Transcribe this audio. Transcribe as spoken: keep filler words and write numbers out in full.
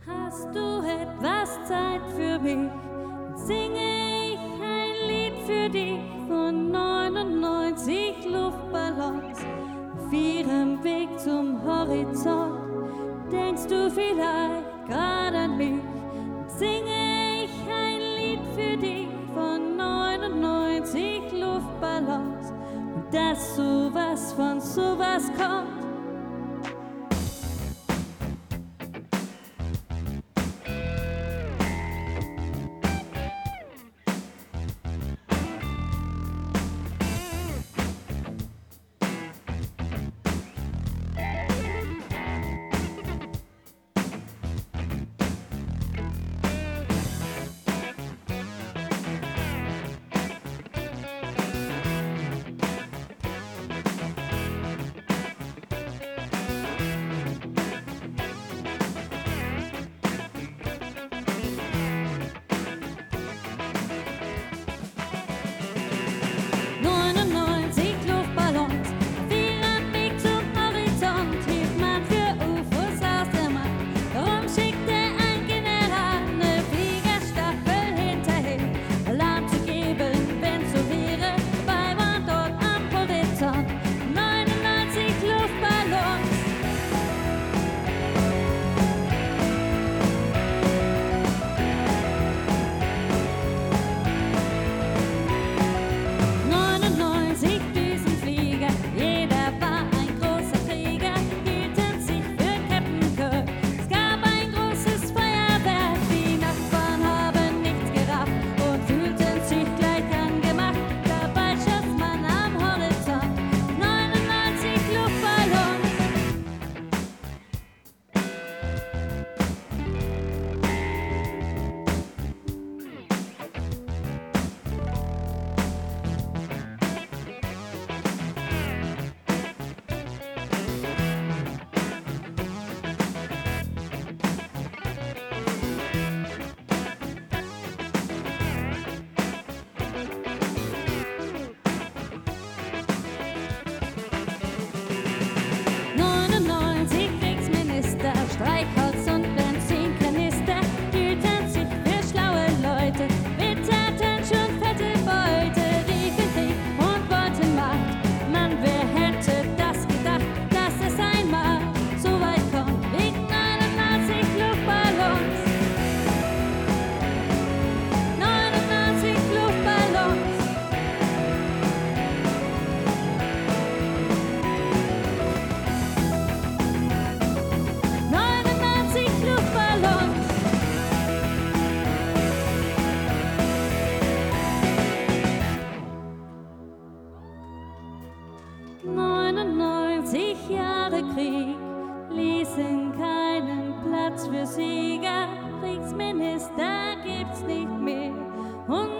Hast du etwas Zeit für mich? Singe ich ein Lied für dich von neunundneunzig Luftballons auf ihrem Weg zum Horizont. Denkst du vielleicht gerade an mich? Singe ich ein Lied für dich von neunundneunzig Luftballons und dass sowas von sowas kommt. Streichholz und Benzinkanister hielten sich für schlaue Leute. Wir taten schon fette Beute, riefen Krieg und wollten Macht. Mann, wer hätte das gedacht, dass es einmal so weit kommt? Wegen neunundneunzig Luftballons. neunundneunzig Luftballons. neunundneunzig Jahre Krieg ließen keinen Platz für Sieger. Kriegsminister gibt's nicht mehr. Und